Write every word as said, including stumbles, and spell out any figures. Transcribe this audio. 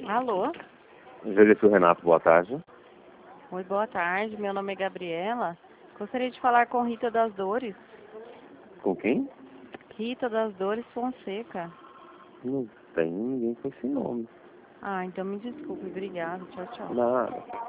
Alô? Envelheceu Renato, boa tarde. Oi, boa tarde. Meu nome é Gabriela. Gostaria de falar com Rita das Dores. Com quem? Rita das Dores Fonseca. Não tem ninguém com esse nome. Ah, então me desculpe. Obrigada. Tchau, tchau. Nada.